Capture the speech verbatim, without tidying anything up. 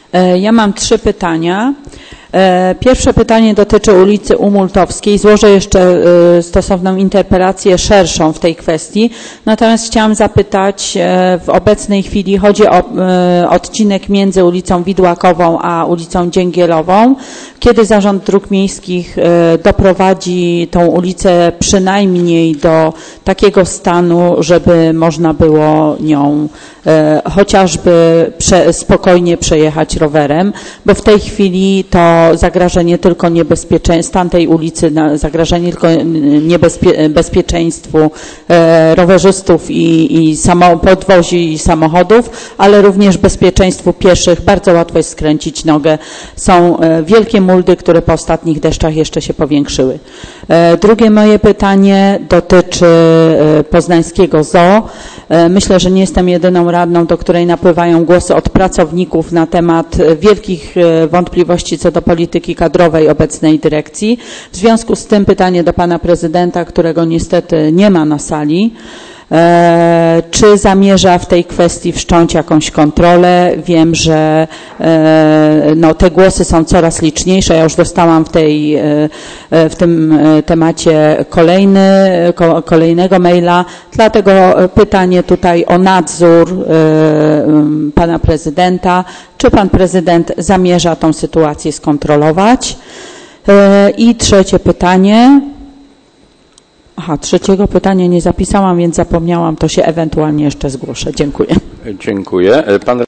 Ja mam trzy pytania. Pierwsze pytanie dotyczy ulicy Umultowskiej. Złożę jeszcze stosowną interpelację szerszą w tej kwestii. Natomiast chciałam zapytać, w obecnej chwili chodzi o odcinek między ulicą Widłakową a ulicą Dzięgielową. Kiedy Zarząd Dróg Miejskich doprowadzi tą ulicę przynajmniej do takiego stanu, żeby można było nią chociażby prze, spokojnie przejechać rowerem, bo w tej chwili to zagraża nie tylko niebezpieczeństwu, stan tej ulicy zagraża nie tylko niebezpieczeństwu rowerzystów i, i samo, podwozi i samochodów, ale również bezpieczeństwu pieszych. Bardzo łatwo jest skręcić nogę. Są wielkie muldy, które po ostatnich deszczach jeszcze się powiększyły. Drugie moje pytanie dotyczy poznańskiego zoo. Myślę, że nie jestem jedyną radną, do której napływają głosy od pracowników na temat wielkich wątpliwości co do polityki kadrowej obecnej dyrekcji. W związku z tym pytanie do pana prezydenta, którego niestety nie ma na sali. E, czy zamierza w tej kwestii wszcząć jakąś kontrolę? Wiem, że e, no, te głosy są coraz liczniejsze. Ja już dostałam w, tej, e, w tym temacie kolejny, ko, kolejnego maila. Dlatego pytanie tutaj o nadzór e, pana prezydenta. Czy pan prezydent zamierza tą sytuację skontrolować? E, I trzecie pytanie. Aha, trzeciego pytania nie zapisałam, więc zapomniałam, to się ewentualnie jeszcze zgłoszę. Dziękuję. Dziękuję. Pan